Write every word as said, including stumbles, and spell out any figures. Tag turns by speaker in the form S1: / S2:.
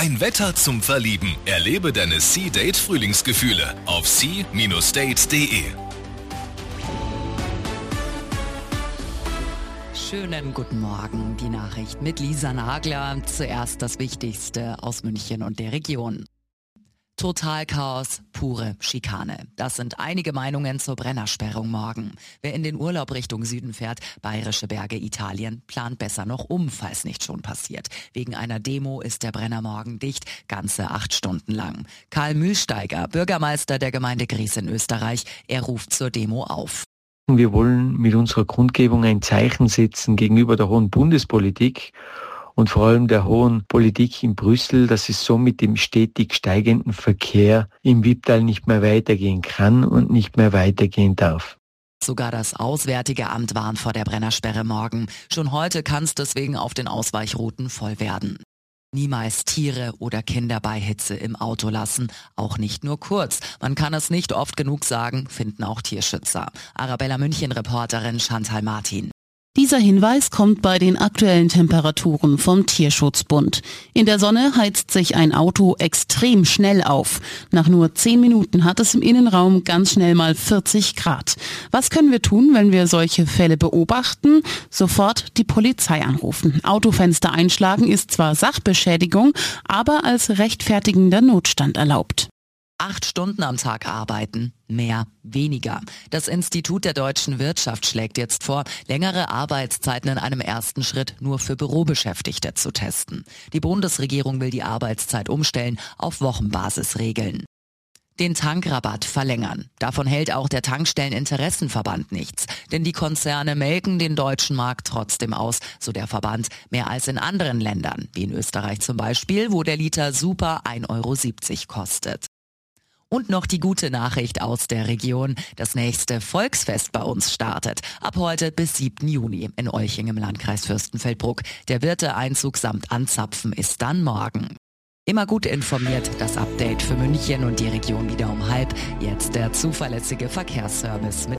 S1: Ein Wetter zum Verlieben. Erlebe deine Sea-Date-Frühlingsgefühle auf sea Bindestrich date punkt de.
S2: Schönen guten Morgen, die Nachricht mit Lisa Nagler. Zuerst das Wichtigste aus München und der Region. Totalchaos, pure Schikane. Das sind einige Meinungen zur Brennersperrung morgen. Wer in den Urlaub Richtung Süden fährt, Bayerische Berge, Italien, plant besser noch um, falls nicht schon passiert. Wegen einer Demo ist der Brenner morgen dicht, ganze acht Stunden lang. Karl Mühlsteiger, Bürgermeister der Gemeinde Gries in Österreich, er ruft zur Demo auf.
S3: Wir wollen mit unserer Kundgebung ein Zeichen setzen gegenüber der hohen Bundespolitik und vor allem der hohen Politik in Brüssel, dass es so mit dem stetig steigenden Verkehr im Wipptal nicht mehr weitergehen kann und nicht mehr weitergehen darf.
S2: Sogar das Auswärtige Amt warnt vor der Brennersperre morgen. Schon heute kann es deswegen auf den Ausweichrouten voll werden. Niemals Tiere oder Kinder bei Hitze im Auto lassen, auch nicht nur kurz. Man kann es nicht oft genug sagen, finden auch Tierschützer. Arabella München-Reporterin Chantal Martin.
S4: Dieser Hinweis kommt bei den aktuellen Temperaturen vom Tierschutzbund. In der Sonne heizt sich ein Auto extrem schnell auf. Nach nur zehn Minuten hat es im Innenraum ganz schnell mal vierzig Grad. Was können wir tun, wenn wir solche Fälle beobachten? Sofort die Polizei anrufen. Autofenster einschlagen ist zwar Sachbeschädigung, aber als rechtfertigender Notstand erlaubt.
S2: Acht Stunden am Tag arbeiten, mehr, weniger. Das Institut der deutschen Wirtschaft schlägt jetzt vor, längere Arbeitszeiten in einem ersten Schritt nur für Bürobeschäftigte zu testen. Die Bundesregierung will die Arbeitszeit umstellen, auf Wochenbasis regeln. Den Tankrabatt verlängern. Davon hält auch der Tankstelleninteressenverband nichts. Denn die Konzerne melken den deutschen Markt trotzdem aus, so der Verband, mehr als in anderen Ländern, wie in Österreich zum Beispiel, wo der Liter Super ein Euro siebzig kostet. Und noch die gute Nachricht aus der Region. Das nächste Volksfest bei uns startet. Ab heute bis siebten Juni in Olching im Landkreis Fürstenfeldbruck. Der Wirte-Einzug samt Anzapfen ist dann morgen. Immer gut informiert, das Update für München und die Region wieder um halb. Jetzt der zuverlässige Verkehrsservice mit